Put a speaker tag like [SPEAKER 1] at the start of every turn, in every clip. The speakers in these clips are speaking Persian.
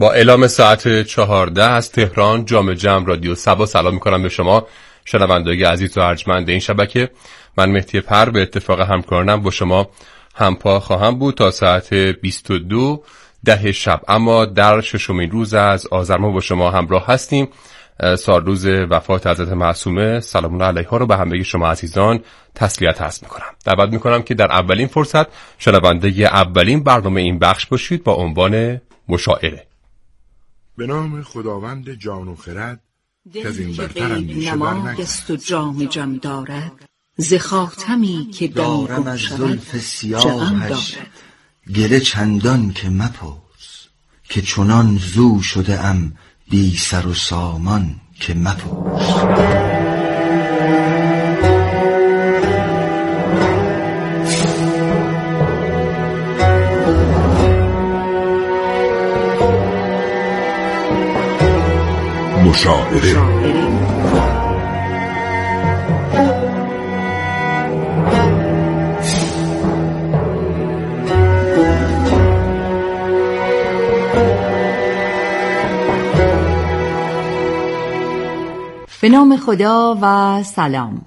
[SPEAKER 1] با اعلام ساعت 14 از تهران جام جم رادیو سبا سلام میکنم به شما شنوندگان عزیز و ارجمند این شبکه. من مهدی پر به اتفاق همکارانم با شما همپا خواهم بود تا ساعت 22:10 شب. اما در ششمین روز از آذر ماه با شما همراه هستیم. سال روز وفات حضرت معصومه سلام الله علیها رو به همه شما عزیزان تسلیت عرض میکنم. دعوت میکنم که در اولین فرصت شنونده اولین برنامه این بخش باشید با عنوان مشاعره.
[SPEAKER 2] به نام خداوند جان و خرد که از این برتر اندیشه
[SPEAKER 3] دست و جام جم دارد، ز خاتمی که
[SPEAKER 4] دارم از زلف سیاهش گله چندان که مپرس، که چنان زو شده ام بی سر و سامان که مپرس.
[SPEAKER 2] مشاعره.
[SPEAKER 3] به نام خدا و سلام.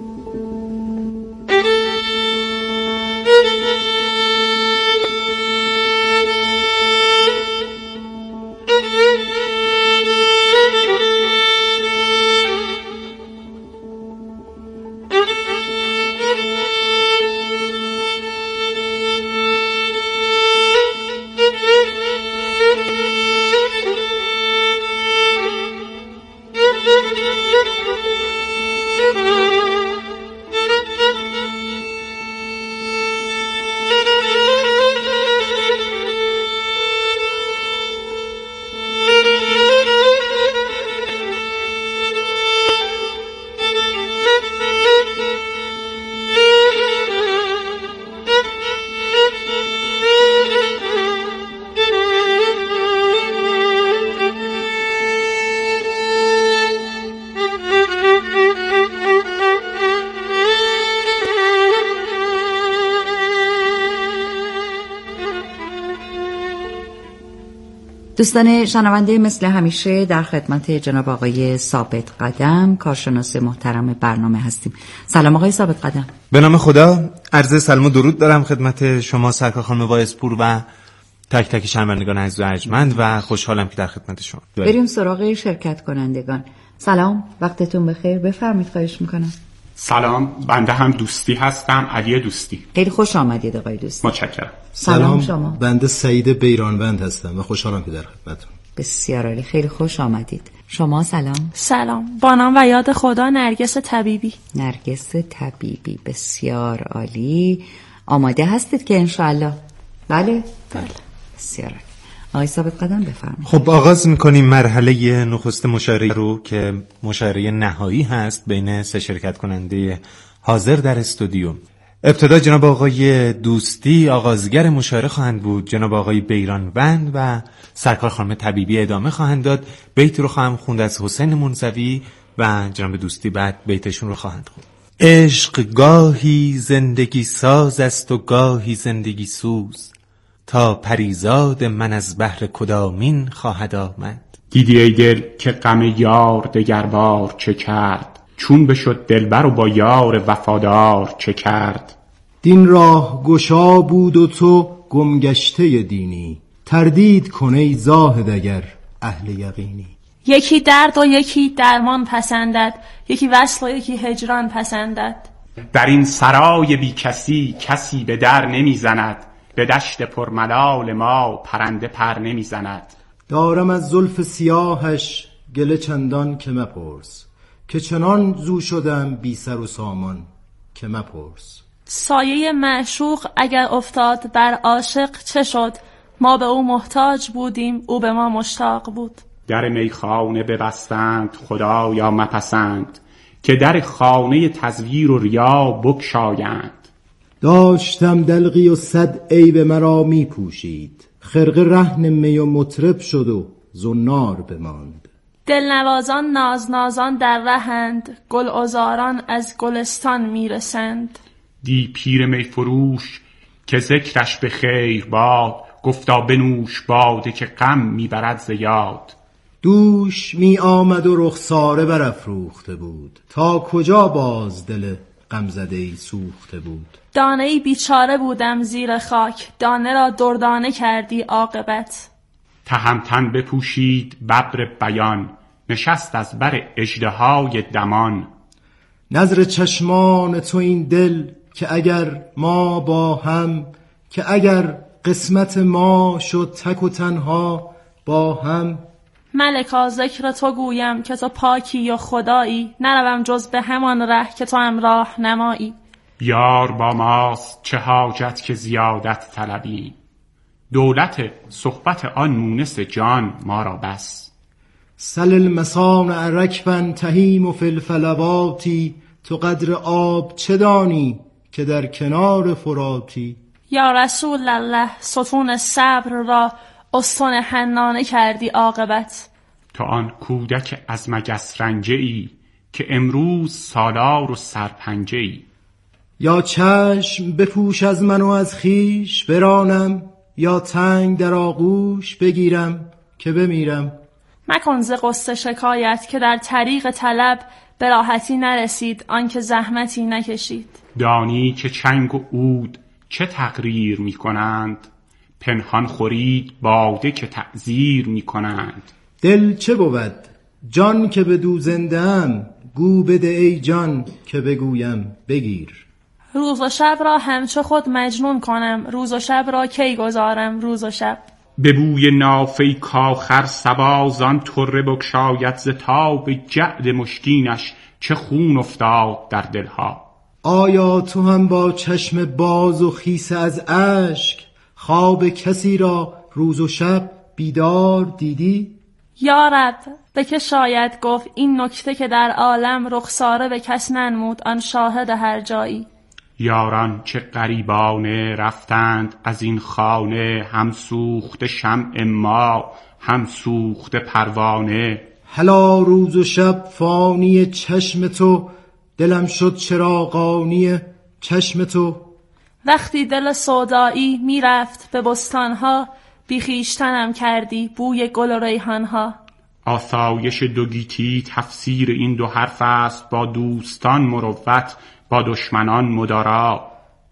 [SPEAKER 3] دوستان شنونده، مثل همیشه در خدمت جناب آقای ثابت قدم کارشناس محترم برنامه هستیم. سلام آقای ثابت قدم.
[SPEAKER 5] به نام خدا عرض سلام و درود دارم خدمت شما سرکار خانم وایسپور و تک تک شنوندگان عزیز و ارجمند و خوشحالم که در خدمت شما.
[SPEAKER 3] بریم سراغ شرکت کنندگان. سلام، وقتتون بخیر، بفرمایید خواهش میکنم.
[SPEAKER 6] سلام، بنده هم دوستی هستم، علی دوستی.
[SPEAKER 3] خیلی خوش آمدید آقای دوستی.
[SPEAKER 6] متشکرم.
[SPEAKER 3] سلام شما.
[SPEAKER 7] بنده سعید بیرانوند هستم و خوشحالم که در خدمتتون.
[SPEAKER 3] بسیار عالی، خیلی خوش آمدید. شما سلام.
[SPEAKER 8] سلام، با نام و یاد خدا نرگس طبیبی.
[SPEAKER 3] نرگس طبیبی، بسیار عالی. آماده هستید که انشاءالله؟ بله؟
[SPEAKER 8] بله.
[SPEAKER 3] بسیار عالی. آقای ثابت قدم بفرمایید.
[SPEAKER 5] خب آغاز میکنیم مرحله نخست مشاعره رو که مشاعره نهایی هست بین سه شرکت کننده حاضر در استودیو. ابتدا جناب آقای دوستی آغازگر مشاعره خواهند بود، جناب آقای بیرانوند و سرکار خانم طبیبی ادامه خواهند داد. بیت رو خواهم خوند از حسین منزوی و جناب دوستی بعد بیتشون رو خواهند خوند. عشق گاهی زندگی ساز است و گاهی زندگی سوز، تا پریزاد من از بحر کدامین خواهد آمد.
[SPEAKER 6] دیدی ای دل که غم یار دگر بار چه کرد، چون بشد دلبر و با یار وفادار چه کرد.
[SPEAKER 7] دین راه گشا بود و تو گمگشته دینی، تردید کن ای زاهد اگر اهل یقینی.
[SPEAKER 8] یکی درد و یکی درمان پسندد، یکی وصل و یکی هجران پسندد.
[SPEAKER 6] در این سرای بی کسی کسی به در نمی زند، به دشت پرملال ما پرنده پر نمی زند.
[SPEAKER 7] دارم از زلف سیاهش گله چندان که مپرس، که چنان زو شدم بی سر و سامان که مپرس.
[SPEAKER 8] سایه معشوق اگر افتاد بر عاشق چه شد، ما به او محتاج بودیم او به ما مشتاق بود.
[SPEAKER 6] در میخانه ببستند خدایا مپسند، که در خانه تزویر و ریا بگشایند.
[SPEAKER 7] داشتم دلقی و صد عیب مرا می پوشید، خرقه رهن می و مطرب شد و زنار بماند.
[SPEAKER 8] دلنوازان نازنازان در رهند، گل عذاران از گلستان میرسند.
[SPEAKER 6] دی پیر می فروش که ذکرش به خیر باد، گفتا بنوش باده که غم میبرد ز یاد.
[SPEAKER 7] دوش می آمد و رخساره برافروخته بود، تا کجا باز دل غمزده‌ای سوخته بود.
[SPEAKER 8] دانه‌ای بیچاره بودم زیر خاک، دانه را دردانه کردی عاقبت.
[SPEAKER 6] تهمتن بپوشید ببر بیان، نشست از بر اژدهای دمان.
[SPEAKER 7] نظر چشمان تو این دل که اگر ما با هم، که اگر قسمت ما شد تک و تنها با هم.
[SPEAKER 8] ملکا ذکر تو گویم که تو پاکی و خدایی، نروم جز به همان ره که تو همراه نمایی.
[SPEAKER 6] یار با ماست چه حاجت که زیادت طلبی، دولت صحبت آن مونس جان ما را بس.
[SPEAKER 7] سل المصانع رکبا تهیم فی الفلواتی، تو قدر آب چه دانی که در کنار فراتی.
[SPEAKER 8] یا رسول الله ستون صبر را استون حنانه کردی عاقبت.
[SPEAKER 6] تو آن کودک از مگس رنجه ای، که امروز سالار و سرپنجه ای.
[SPEAKER 7] یا چشم بپوش از من و از خیش برانم، یا تنگ در آغوش بگیرم که بمیرم.
[SPEAKER 8] مکن ز غصه شکایت که در طریق طلب به راحتی نرسید آنکه زحمتی نکشید.
[SPEAKER 6] دانی که چنگ و عود چه تقریر می کنند، پنهان خورید باده که تعزیر می کنند.
[SPEAKER 7] دل چه بود جان که بدو زنده‌ام، گو بده ای جان که بگویم بگیر.
[SPEAKER 8] روز و شب را همچو خود مجنون کنم، روز و شب را کی گذارم روز و شب.
[SPEAKER 6] به بوی نافه کاخر صبا زان طره بگشاید، ز تاب جعد مشکینش چه خون افتاد در دلها.
[SPEAKER 7] آیا تو هم با چشم باز و خیس از اشک، خواب کسی را روز و شب بیدار دیدی؟
[SPEAKER 8] یا رب به که شاید گفت این نکته که در عالم رخساره به کس ننمود آن شاهد هر جایی.
[SPEAKER 6] یاران چه غریبانه رفتند از این خانه، هم سوخته شمع ما هم سوخته پروانه.
[SPEAKER 7] هلا روز و شب فانی چشم تو، دلم شد چراغانی چشم تو.
[SPEAKER 8] وقتی دل سودایی میرفت به بستانها، بیخیشتنم کردی بوی گل و ریحانها.
[SPEAKER 6] آسایش دو گیتی تفسیر این دو حرف است، با دوستان مروت با دشمنان مدارا.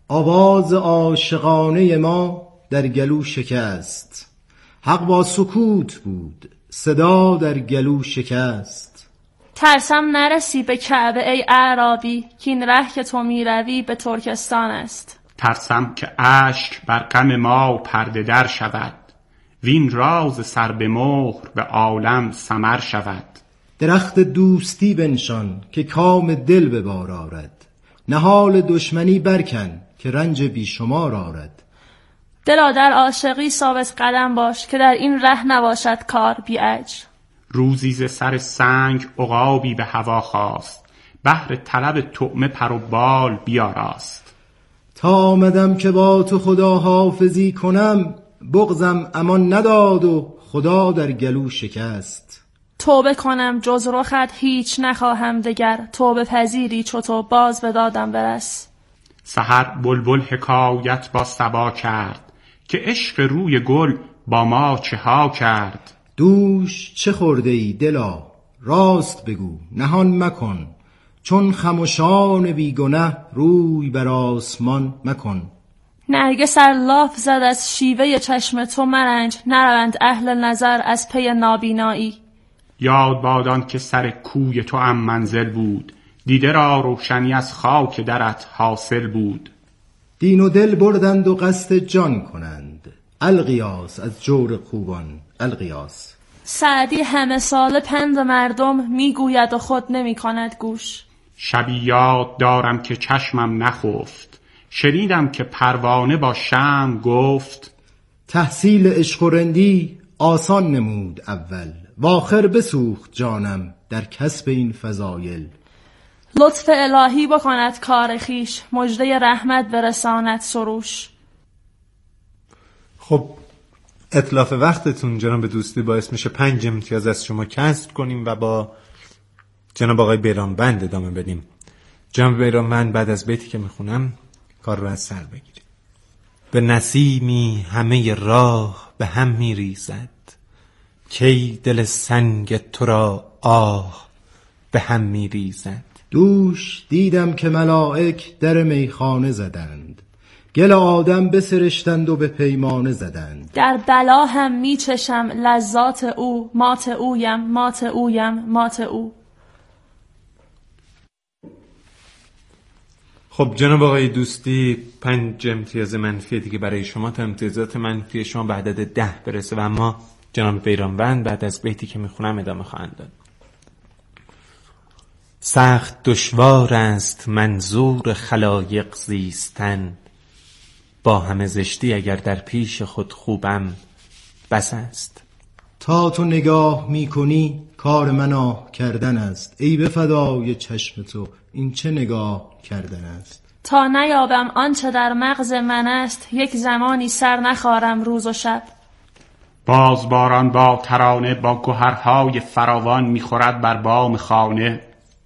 [SPEAKER 7] آواز عاشقانه ما در گلو شکست، حق با سکوت بود صدا در گلو شکست.
[SPEAKER 8] ترسم نرسی به کعبه ای اعرابی، که این ره که تو میروی به ترکستان است.
[SPEAKER 6] ترسم که اشک بر غم ما پرده در شود، وین راز سر به مهر به عالم سمر شود.
[SPEAKER 7] درخت دوستی بنشان که کام دل به بار آرد، نهال دشمنی برکن که رنج بیشمار آرد.
[SPEAKER 8] دلا در عاشقی ثابت قدم باش، که در این ره نباشد کار بی اجر.
[SPEAKER 6] روزی ز سر سنگ عقابی به هوا خواست، بهر طلب طعمه پر و بال بیاراست.
[SPEAKER 7] تا آمدم که با تو خدا حافظی کنم، بغضم امان نداد و خدا در گلو شکست.
[SPEAKER 8] توبه کنم جز رخت هیچ نخواهم دگر، توبه پذیری چو تو باز به دادم برس.
[SPEAKER 6] سحر بلبل حکایت با صبا کرد، که عشق روی گل با ما چه ها کرد.
[SPEAKER 7] دوش چه خورده ای دلا راست بگو نهان مکن، چون خموشان بیگنه روی بر آسمان مکن.
[SPEAKER 8] نرگس ار لاف زد از شیوه چشم تو مرنج، نروند اهل نظر از پی نابینایی.
[SPEAKER 6] یاد بادان که سر کوی تو هم منزل بود، دیده را روشنی از خاک درت حاصل بود.
[SPEAKER 7] دین و دل بردند و قصد جان کنند، القیاس از جور خوبان القیاس.
[SPEAKER 8] سعدی همه سال پند مردم میگوید و خود نمی کند گوش.
[SPEAKER 6] شبی یاد دارم که چشمم نخفت، شنیدم که پروانه با شمع گفت.
[SPEAKER 7] تحصیل عشق و رندی آسان نمود اول، و آخر بسوخت جانم در کسب این فضایل.
[SPEAKER 8] لطف الهی بکند کار خیش، مژده رحمت برساند سروش.
[SPEAKER 5] خب اتلاف وقتتون جناب دوستی باعث میشه 5 امتیاز از شما کسب کنیم و با جناب آقای بیرانبند ادامه بدیم. جناب بیرانبند بعد از بیتی که میخونم کار رو از سر بگیریم. به نسیمی همه راه به هم می ریزد، کی دل سنگ تو را آه به هم می ریزد.
[SPEAKER 7] دوش دیدم که ملائک در میخانه زدند، گل آدم بسرشتند و به پیمانه زدند.
[SPEAKER 8] در بلا هم می چشم لذات او، مات اویم مات اویم مات او.
[SPEAKER 5] خب جناب آقای دوستی 5 امتیاز منفی دیگه برای شما تا امتیازات منفی شما به عدد 10 برسه و اما جناب بیرانوند بعد از بیتی که میخونم ادامه خواهند داد. سخت دشوار است منظور خلایق زیستن، با همه زشتی اگر در پیش خود خوبم بس است.
[SPEAKER 7] تا تو نگاه میکنی کار من آه کردن است، ای به فدای چشم تو این چه نگاه کردن است.
[SPEAKER 8] تا نیابم آنچه در مغز من است، یک زمانی سر نخارم روز و شب.
[SPEAKER 6] بازباران با ترانه با گوهرهای فراوان میخورد بر بام خانه.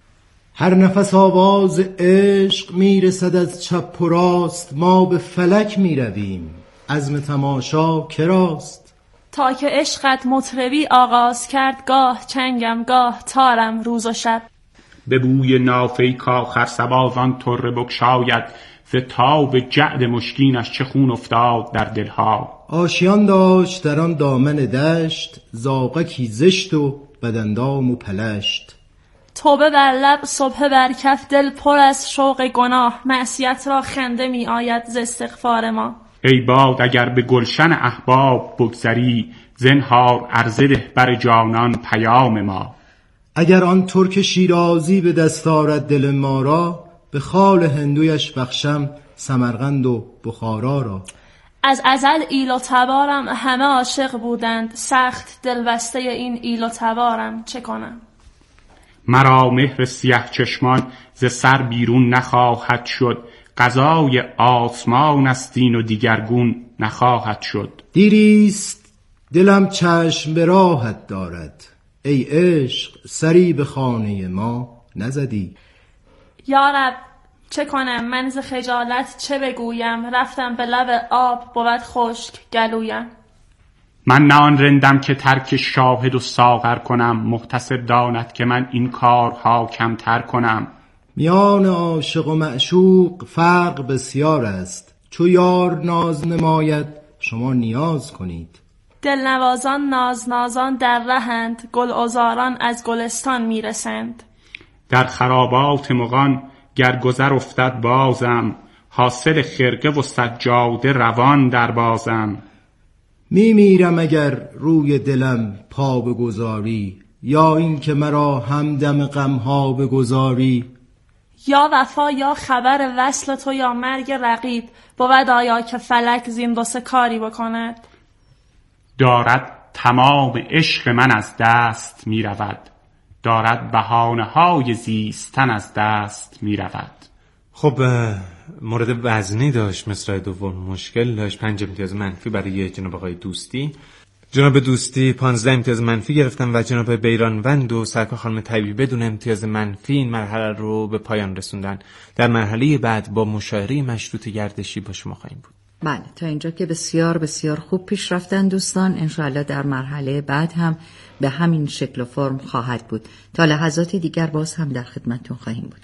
[SPEAKER 7] هر نفس آواز عشق میرسد از چپ و راست، ما به فلک میرویم عزم تماشا کراست.
[SPEAKER 8] تا که عشقت مطربی آغاز کرد، گاه چنگم گاه تارم روز و شب.
[SPEAKER 6] به بوی نافه کاخر سبازان طره بگشاید، ز تاب جعد مشکینش چه خون افتاد در دلها.
[SPEAKER 7] آشیان داشت در آن دامن دشت، زاغکی زشت و بداندام و پلشت.
[SPEAKER 8] توبه بر لب صبح بر کف، دل پر از شوق گناه، معصیت را خنده می آید ز استغفار ما.
[SPEAKER 6] ای باد اگر به گلشن احباب بگذری، زنهار عرضه ده بر جانان پیام ما.
[SPEAKER 7] اگر آن ترک شیرازی به دست آرد دل ما را، به خال هندویش بخشم سمرقند و بخارا را.
[SPEAKER 8] از ازل ایل و تبارم همه عاشق بودند، سخت دلبسته این ایل و تبارم چه کنم.
[SPEAKER 6] مرا مهر سیه چشمان ز سر بیرون نخواهد شد، قضای آسمان است این و دیگرگون نخواهد شد.
[SPEAKER 7] دیریست دلم چشم به راهت دارد، ای عشق سری به خانه ما نزدی.
[SPEAKER 8] یارب چه کنم من ز خجالت چه بگویم، رفتم به لب آب بود خشک گلویم.
[SPEAKER 6] من نه آن رندم که ترک شاهد و ساغر کنم، محتسب داند که من این کارها کمتر کنم.
[SPEAKER 7] میان عاشق و معشوق فرق بسیار است، چو یار ناز نماید شما نیاز کنید.
[SPEAKER 8] دلنوازان نازنازان در رهند، گل عذاران از گلستان میرسند.
[SPEAKER 6] در خرابات مغان گر گذر افتد بازم، حاصل خرقه و سجاده روان در بازم.
[SPEAKER 7] میمیرم اگر روی دلم پا بگذاری، یا این که مرا همدم غمها بگذاری.
[SPEAKER 8] یا وفا یا خبر وصل تو یا مرگ رقیب، بود آیا که فلک زین دو سه کاری بکند.
[SPEAKER 6] دارد تمام عشق من از دست می رود، دارد بهانه های زیستن از دست می رود.
[SPEAKER 5] خب مورد وزنی داشت، مصرع دوم مشکل داشت. 5 امتیاز منفی برای جناب آقای دوستی. جناب دوستی 15 امتیاز منفی گرفتن و جناب بیرانوند و سرکار خانم طیبی بدون امتیاز منفی این مرحله رو به پایان رسوندن. در مرحله بعد با مشاعره مشروط گردشی با شما خواهیم بود.
[SPEAKER 3] بله، تا اینجا که بسیار بسیار خوب پیش رفتن دوستان. انشاءالله در مرحله بعد هم به همین شکل و فرم خواهد بود. تا لحظات دیگر باز هم در خدمتتون خواهیم بود.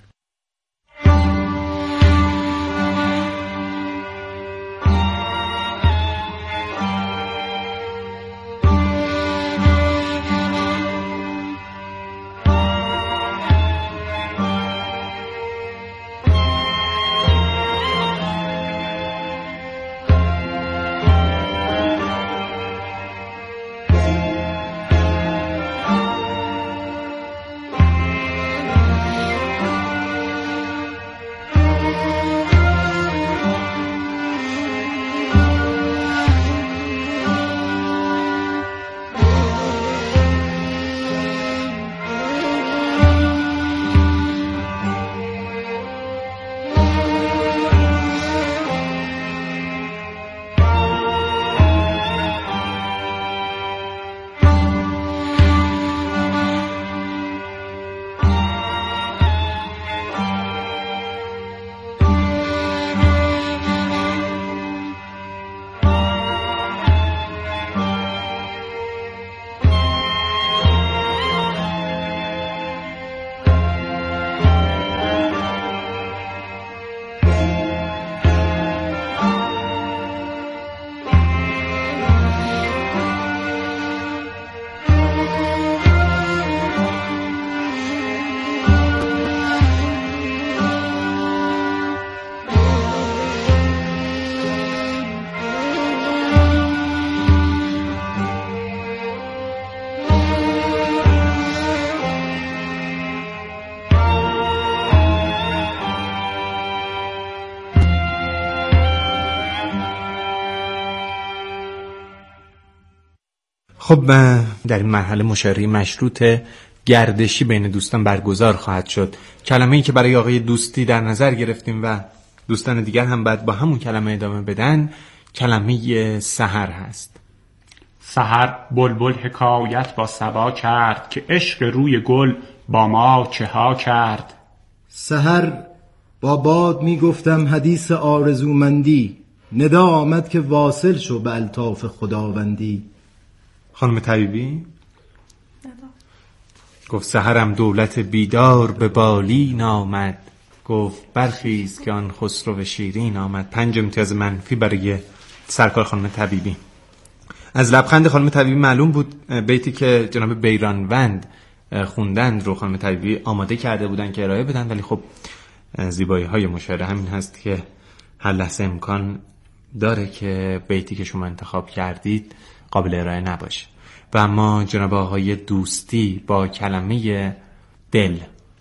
[SPEAKER 5] خب در این مرحله مشاوره مشروط گردشی بین دوستان برگزار خواهد شد. کلمه‌ای که برای آقای دوستی در نظر گرفتیم و دوستان دیگر هم بعد با همون کلمه ادامه بدن، کلمه سحر هست.
[SPEAKER 6] سحر بلبل حکایت با صبا کرد، که عشق روی گل با ما چه ها کرد.
[SPEAKER 7] سحر با باد می گفتم حدیث آرزومندی، ندا آمد که واصل شو به الطاف خداوندی.
[SPEAKER 5] خانم طبیبی گفت سحرم دولت بیدار به بالین آمد، گفت برخیز که آن خسرو شیرین آمد. 5 امتیاز منفی برای سرکار خانم طبیبی. از لبخند خانم طبیبی معلوم بود بیتی که جناب بیرانوند خوندند رو خانم طبیبی آماده کرده بودن که ارائه بدن، ولی خب زیبایی های مشاعره همین هست که هر لحظه امکان داره که بیتی که شما انتخاب کردید قابل ارائه نباشه. و اما جناب آقای دوستی با کلمه دل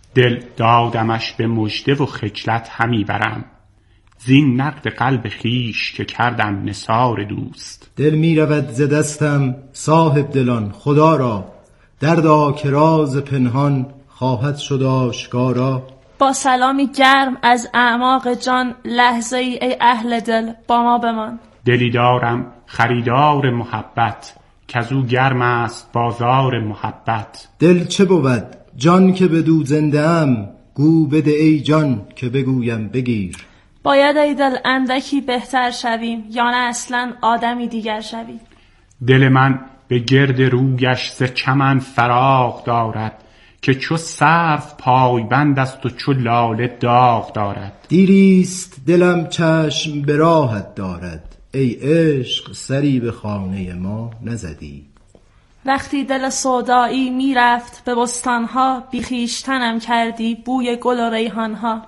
[SPEAKER 6] دادمش به مژده و خجلت همی برم، زین نقد قلب خیش که کردم نثار دوست.
[SPEAKER 7] دل می رود ز دستم صاحب دلان خدا را، دردا که راز پنهان خواهد شد آشکارا.
[SPEAKER 8] با سلامی گرم از اعماق جان، لحظه ای اهل دل با ما بمان.
[SPEAKER 6] دلی دارم خریدار محبت، کزو گرم است بازار محبت.
[SPEAKER 7] دل چه بود جان که بدو زنده ام، گو بده ای جان که بگویم بگیر.
[SPEAKER 8] باید ای دل اندکی بهتر شویم، یا نه اصلا آدمی دیگر شویم.
[SPEAKER 6] دل من به گرد رویش ز چمن فراغ دارد، که چو سرو پایبند است و چو لاله داغ دارد.
[SPEAKER 7] دیریست دلم چشم به راهت دارد، ای عشق سری به خانه ما نزدی.
[SPEAKER 8] وقتی دل سودایی می رفت به بستانها، بی خویشتنم کردی بوی گل و ریحانها.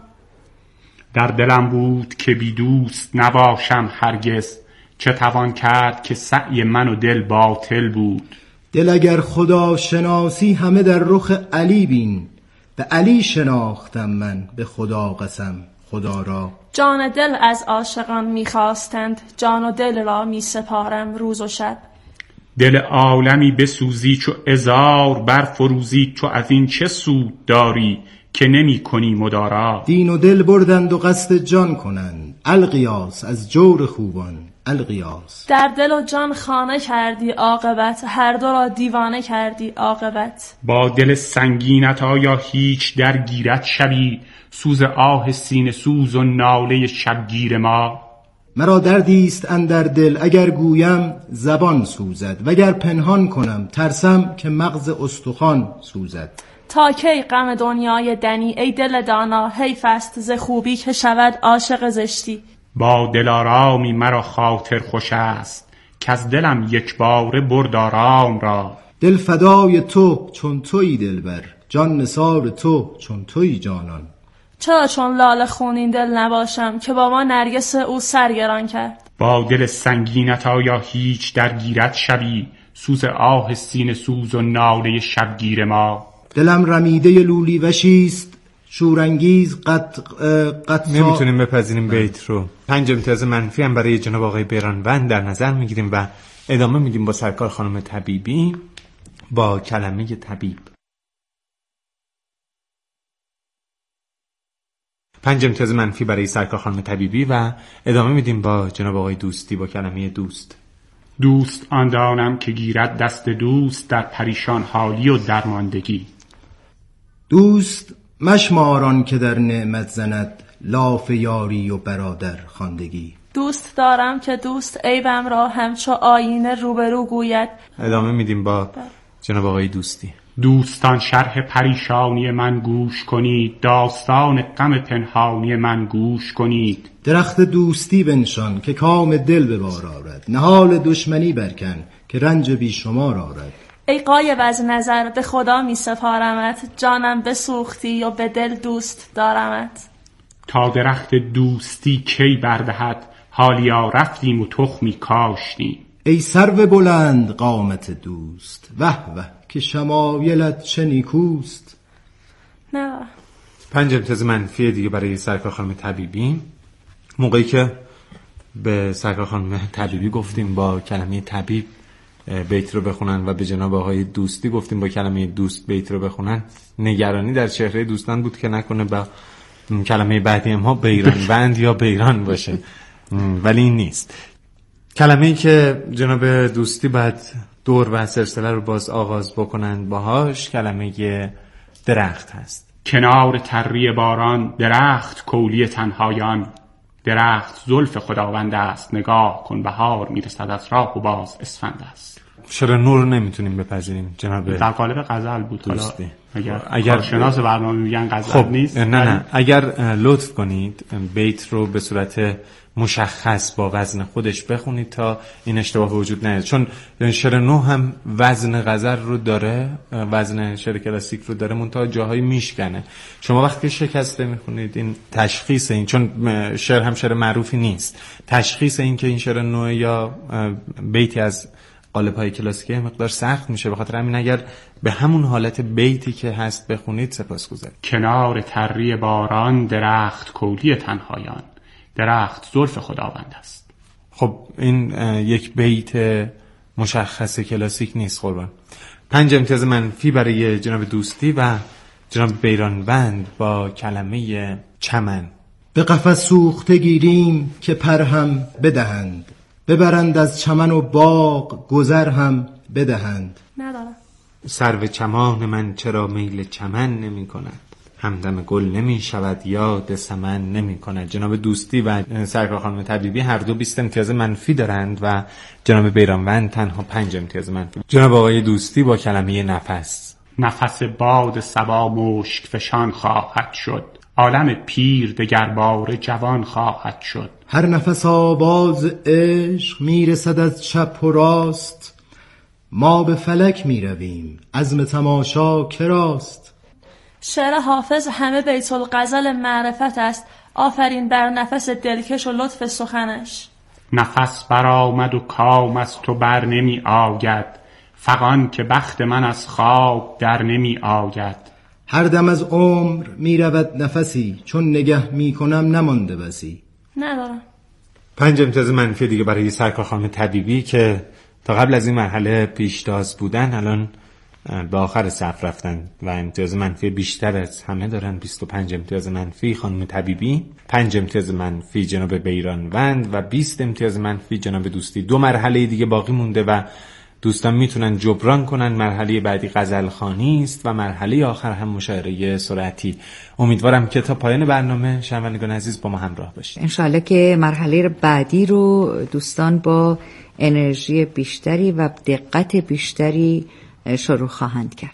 [SPEAKER 6] در دلم بود که بی دوست نباشم هرگز، چه توان کرد که سعی من و دل باطل بود.
[SPEAKER 7] دل اگر خدا شناسی همه در رخ علی بین، به علی شناختم من به خدا قسم خدا را.
[SPEAKER 8] جان دل از عاشقان می‌خواستند، جان و دل را می‌سپارم روز و شب.
[SPEAKER 6] دل عالمی بسوزی چو عذار برفروزی، تو از این چه سود داری که نمی کنی مدارا.
[SPEAKER 7] دین و دل بردند و قصد جان کنند، القیاس از جور خوبان القیاس.
[SPEAKER 8] در دل و جان خانه کردی عاقبت، هر دو را دیوانه کردی عاقبت.
[SPEAKER 6] با دل سنگینت آیا هیچ درگیرت شبی، سوز آه سینه سوز و ناله شبگیر ما.
[SPEAKER 7] مرا دردیست اندر دل، اگر گویم زبان سوزد، وگر پنهان کنم ترسم که مغز استخوان سوزد.
[SPEAKER 8] تا کی غم دنیای دنی ای دل دانا، حیف است ز خوبی که شود عاشق زشتی.
[SPEAKER 6] با دلارامی مرا خاطر خوش است، که از دلم یک باره برد آرام را.
[SPEAKER 7] دل فدای تو چون تویی دلبر، جان نثار تو چون تویی جانان.
[SPEAKER 8] چرا چون لاله خونین دل نباشم، که با ما نرگس او سرگران کرد.
[SPEAKER 6] با دل سنگینت آیا هیچ درگیرت شبی، سوز آه سینه سوز و ناله شبگیر ما.
[SPEAKER 7] دلم رمیده لولی وشیست شورانگیز قد
[SPEAKER 5] نمیتونیم بپذیریم بیت رو. 5 امتیاز منفی هم برای جناب آقای بیرانوند در نظر میگیریم و ادامه میدیم با سرکار خانم طبیبی با کلمه طبیب. 5 امتیاز منفی برای سرکار خانم طبیبی و ادامه میدیم با جناب آقای دوستی با کلمه دوست.
[SPEAKER 6] دوست آن دانم که گیرد دست دوست، در پریشان حالی و درماندگی.
[SPEAKER 7] دوست مشماران که در نعمت زند، لاف یاری و برادر خواندگی.
[SPEAKER 8] دوست دارم که دوست عیبم را همچو آینه روبرو گوید.
[SPEAKER 5] ادامه میدیم با جناب آقای دوستی.
[SPEAKER 6] دوستان شرح پریشانی من گوش کنید، داستان غم پنهانی من گوش کنید.
[SPEAKER 7] درخت دوستی بنشان که کام دل به بار آرد، نهال دشمنی برکن که رنج بی شمار آرد.
[SPEAKER 8] ای غایب از نظر به خدا می سپارمت، جانم بسوختی و به دل دوست دارمت.
[SPEAKER 6] تا درخت دوستی کی بردهد، حالیا رفتیم و تخمی کاشتیم.
[SPEAKER 7] ای سرو بلند قامت دوست، وه وه که شمایلت چه نیکوست.
[SPEAKER 8] نه
[SPEAKER 5] 5 امتیاز منفی دیگه برای سرکار خانم طبیبی. موقعی که به سرکار خانم طبیبی گفتیم با کلمه طبیب بیت رو بخونن و به جناب آقای دوستی گفتیم با کلمه دوست بیت رو بخونن، نگرانی در چهره دوستان بود که نکنه با کلمه بعدی ما بیرانوند یا بیران باشه، ولی این نیست. کلمه‌ای که جناب دوستی بعد دور و سلسله رو باز آغاز بکنن باهاش کلمه درخت هست.
[SPEAKER 6] کنار تری باران درخت کولی تنهایان، درخت زلف خداوند است، نگاه کن بهار میرسد از راه و باز اسفند است.
[SPEAKER 5] چرا نور نمیتونیم بپذیریم جناب
[SPEAKER 6] در قالب غزل بود
[SPEAKER 5] دوستی.
[SPEAKER 6] اگر شناس برنامه میگن غزل نیست.
[SPEAKER 5] نه اگر لطف کنید بیت رو به صورت مشخص با وزن خودش بخونید تا این اشتباه وجود نیاد، چون شعر نو هم وزن غزل رو داره، وزن شعر کلاسیک رو داره، منتها جاهایی میشکنه. شما وقتی شکسته میخونید این تشخیص این، چون شعر هم شعر معروفی نیست، تشخیص این که این شعر نو یا بیتی از قالب‌های کلاسیکه مقدار سخت میشه. به خاطر همین اگر به همون حالت بیتی که هست بخونید سپاسگزارم.
[SPEAKER 6] کنار تری باران درخت کولی تنهایان، درخت زلف خداوند است.
[SPEAKER 5] خب این یک بیت مشخص کلاسیک نیست قربان. 5 امتیاز منفی برای جناب دوستی و جناب بیرانوند با کلمه چمن.
[SPEAKER 7] به قفس سوخته گیریم که پر هم بدهند، ببرند از چمن و باغ گذر هم بدهند.
[SPEAKER 8] ندارم.
[SPEAKER 5] سرو چمان من چرا میل چمن نمی کند، همدم گل نمی شود یاد سمن نمی کند. جناب دوستی و سرکار خانم طبیبی هر دو 20 امتیاز منفی دارند و جناب بیرانوند تنها 5 امتیاز منفی. جناب آقای دوستی با کلمه نفس.
[SPEAKER 6] نفس باد صبا مشک فشان خواهد شد، عالم پیر دگرباره جوان خواهد شد.
[SPEAKER 7] هر نفس آواز عشق میرسد از چپ و راست، ما به فلک میرویم عزم تماشا کراست.
[SPEAKER 8] شعر حافظ همه بیت الغزل معرفت است، آفرین بر نفس دلکش و لطف سخنش.
[SPEAKER 6] نفس برآمد و کام از تو بر نمی آید، فغان که بخت من از خواب در نمی آید.
[SPEAKER 7] هر دم از عمر می رود نفسی، چون نگه می کنم نمانده بسی.
[SPEAKER 8] ندارم.
[SPEAKER 5] 5 امتیاز منفی دیگه برای سرکار خانم طبیبی که تا قبل از این مرحله پیشتاز بودن، الان به آخر صف رفتن و امتیاز منفی بیشتر از همه دارن. 25 امتیاز منفی خانم طبیبی، 5 امتیاز منفی جناب بیرانوند و 20 امتیاز منفی جناب دوستی. 2 مرحله دیگه باقی مونده و دوستان میتونن جبران کنن. مرحله بعدی غزل خوانی است و مرحله آخر هم مشاعره سرعتی. امیدوارم که تا پایان برنامه شنوندگان عزیز با ما همراه باشید.
[SPEAKER 3] انشالله که مرحله بعدی رو دوستان با انرژی بیشتری و دقت بیشتری شروع خواهند کرد.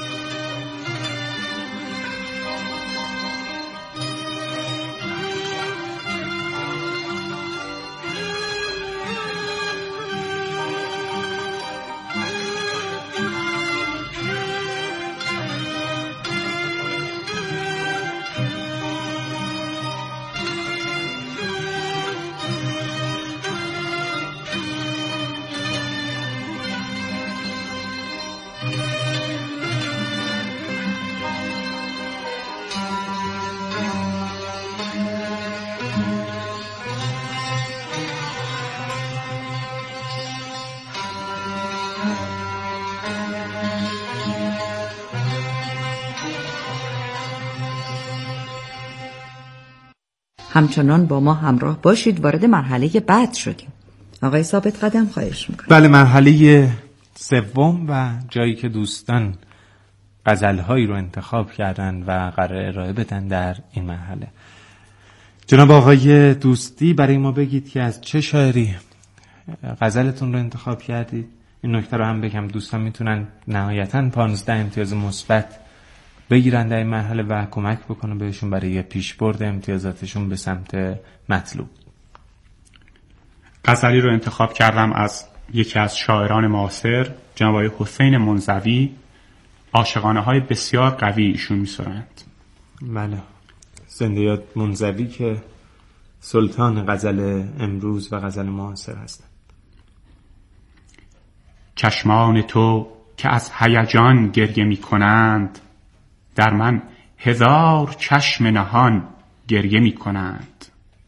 [SPEAKER 3] همچنان با ما همراه باشید. وارد مرحله بعد شدیم. آقای ثابت قدم خواهش میکنم.
[SPEAKER 5] بله، مرحله سوم و جایی که دوستان غزلهایی رو انتخاب کردن و قرار ارائه بدن در این مرحله. جناب آقای دوستی برای ما بگید که از چه شاعری غزلتون رو انتخاب کردید. این نکته رو هم بگم دوستان میتونن نهایتاً 15 امتیاز مثبت بگیرن در این مرحله و کمک بکنه بهشون برای پیشبرد امتیازاتشون به سمت مطلوب.
[SPEAKER 6] غزلی رو انتخاب کردم از یکی از شاعران معاصر جناب آقای حسین منزوی. عاشقانه های بسیار قوی ایشون می‌سرایند.
[SPEAKER 5] بله، زنده یاد منزوی که سلطان غزل امروز و غزل معاصر هستند.
[SPEAKER 6] چشمان تو که از هیجان گریه می‌کنند، در من 1000 چشم نهان گریه می‌کنند.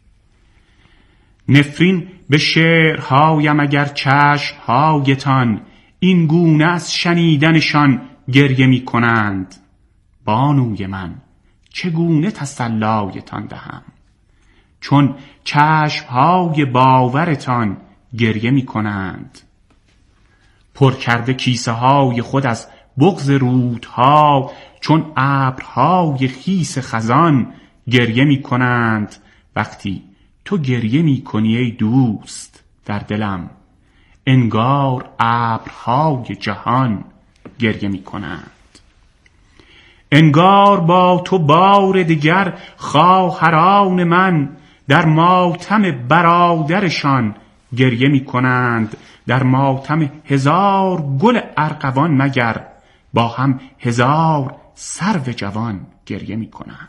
[SPEAKER 6] نفرین به شعرهایم اگر چشمهایتان این گونه از شنیدنشان گریه می کنند. بانوی من چگونه تسلایتان دهم، چون چشمهای باورتان گریه می کنند. پر کرده کیسه های خود از بغض رودها، چون ابرهای خیس خزان گریه می کنند. وقتی تو گریه می کنی ای دوست در دلم، انگار ابرهای جهان گریه می کنند. انگار با تو بار دیگر خواهران من در ماتم برادرشان گریه می کنند. در ماتم 1000 گل ارغوان مگر با هم 1000 سرو جوان گریه می کنند.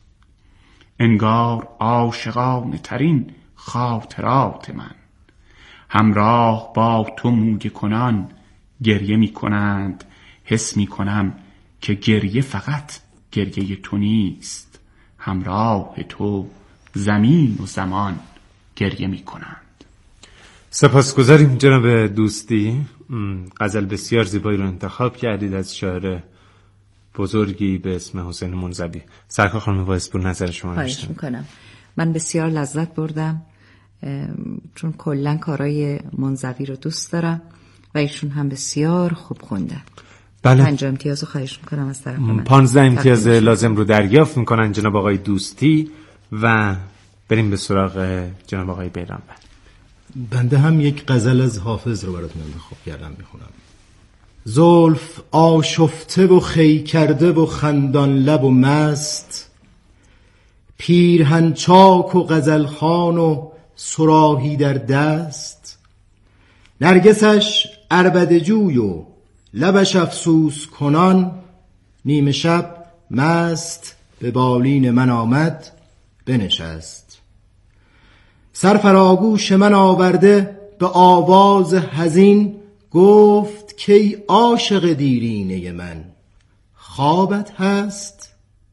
[SPEAKER 6] انگار عاشقانه ترین خاطرات من همراه با تو مویه کنان گریه می کنند. حس می کنم که گریه فقط گریه تو نیست، همراه تو زمین و زمان گریه می کنند.
[SPEAKER 5] سپاسگزاریم جناب دوستی. غزل بسیار زیبایی رو انتخاب کردید از شاعر بزرگی به اسم حسین منزوی. سرکار خانم وایسپور نظر شما رو
[SPEAKER 3] خواهش میکنم. من بسیار لذت بردم چون کلا کارای منزوی رو دوست دارم و ایشون هم بسیار خوب خوندن.
[SPEAKER 5] بله.
[SPEAKER 3] 5 امتیاز رو خواهش میکنم از طرف من.
[SPEAKER 5] 15 امتیاز لازم رو دریافت میکنن جناب آقای دوستی و بریم به سراغ جناب آقای بیرانوند.
[SPEAKER 7] بنده هم یک غزل از حافظ رو براتون انتخاب کردم میخونم. زلف آشفته و خی کرده و خندان لب و مست، پیرهن چاک و غزل خوان و صراحی در دست، نرگسش عربده جوی و لبش افسوس کنان، نیمه شب مست به بالین من آمد بنشست. سرفراگوش من آورده به آواز حزین، گفت که ای عاشق دیرینه من خوابت هست؟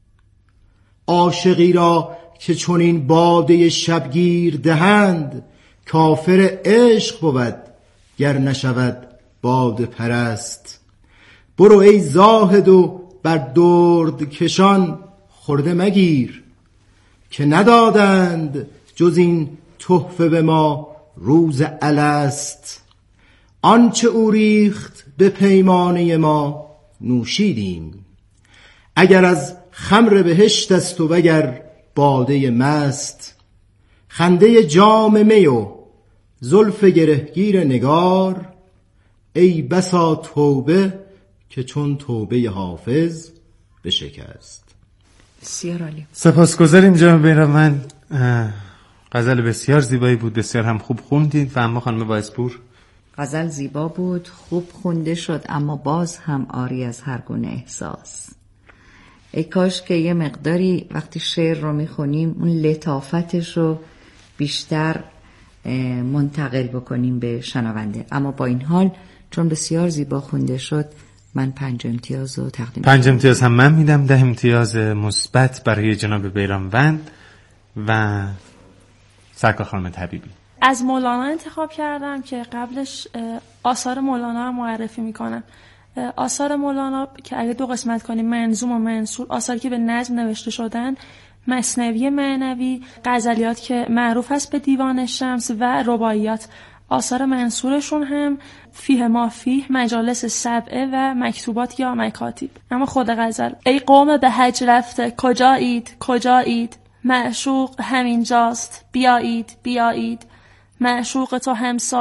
[SPEAKER 7] عاشقی را که چون این باده شبگیر دهند، کافر عشق بود گر نشود باده پرست. برو ای زاهد و بر درد کشان خورده مگیر، که ندادند جز این تحفه به ما روز الست. آنچه او ریخت به پیمانه ما نوشیدیم، اگر از خمر بهشت است و وگر باده مست. خنده جام می و زلف گرهگیر نگار، ای بسا توبه که چون توبه حافظ بشکست.
[SPEAKER 3] بسیار عالی.
[SPEAKER 5] سپاسگزاریم جناب بیرانوند. غزل بسیار زیبایی بود، بسیار هم خوب خوندید. و اما خانم وایسپور؟
[SPEAKER 3] غزل زیبا بود، خوب خونده شد، اما باز هم عاری از هر گونه احساس. ای کاش که یه مقداری وقتی شعر رو میخونیم اون لطافتش رو بیشتر منتقل بکنیم به شنونده. اما با این حال چون بسیار زیبا خونده شد، من 5 امتیاز رو تقدیم
[SPEAKER 5] 5 امتیاز هم من میدم. 10 امتیاز مثبت برای جناب بیرانوند و سرکار خانم طبیبی.
[SPEAKER 8] از مولانا انتخاب کردم که قبلش آثار مولانا رو معرفی میکنم. آثار مولانا که اگه 2 قسمت کنیم، منظوم و منثور، آثاری که به نظم نوشته شدن، مثنوی معنوی، غزلیات که معروف است به دیوان شمس و رباعیات. آثار منثورشون هم فیه ما فیه، مجالس سبعه و مکتوبات یا مکاتیب. اما خود غزل: ای قوم به حج رفته کجایید کجایید، معشوق همین جاست بیایید بیایید، معشوق تو همسا